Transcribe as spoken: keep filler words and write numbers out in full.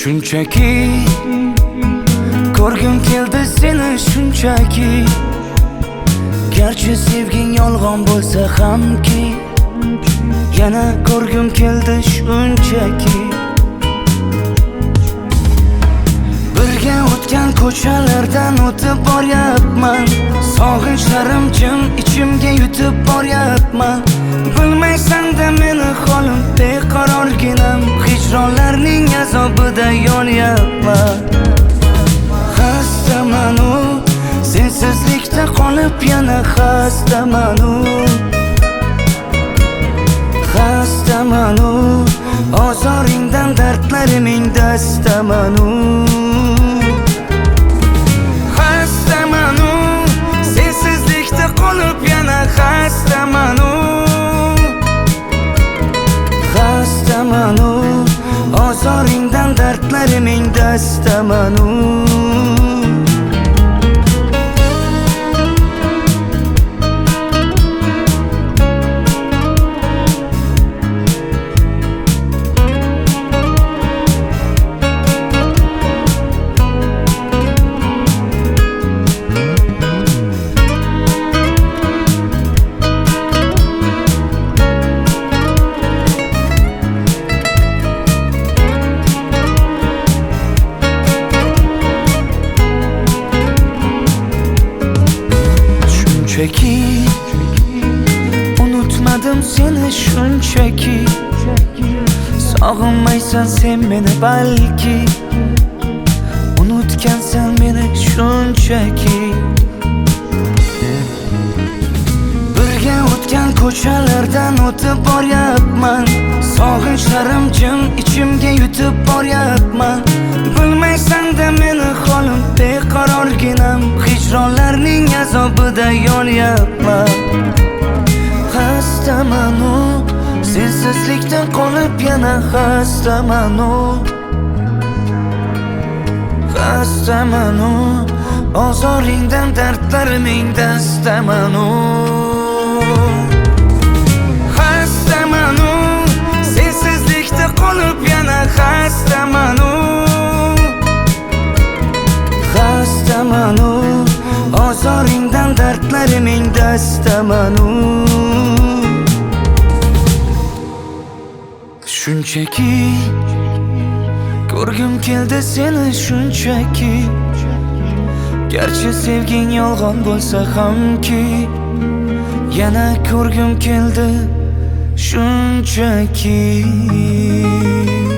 Shunchaki ko'rgim keldi seni shunchaki. Garchi sevging yolg'on bo'lsa hamki, yana ko'rgim keldi shunchaki. Birga o'tgan ko'chalardan o'tib boryapman, sog'inchlarim jim ichimga yutib boryapman. Bilmaysan-da meni holim beqarorginam, hijronlarning azobida yonyapman. Xastaman u sensizlikda qolib, yana xastaman u. Xastaman u ozoringdan dardlariming dastaman u. Xastaman u sensizlikda qolib, yana xastaman u. Xastaman u ozoringdan dardlariming dastaman u. Shunchaki unutmadim seni shunchaki. Sog'inmaysan sen meni balki, unutgansan meni shunchaki. Birga o'tgan ko'chalardan o'tib boryapman, sog'inchlarim jim ichimga yutib boryapman. Bilmaysan-da meni holim beqarorginam, hijronlarning azobida yonyapman. Xastaman u sensizlikdan qolib, yana xastaman u. Xastaman u ozoringdan dardlariming dastaman u. Xastaman u sensizlikda qolib, yana xastaman u. Xastaman u ozoringdan dardlariming dastaman u. Shunchaki ko'rgim keldi seni shunchaki. Garchi sevging yolg'on bo'lsa hamki, yana ko'rgim keldi shunchaki.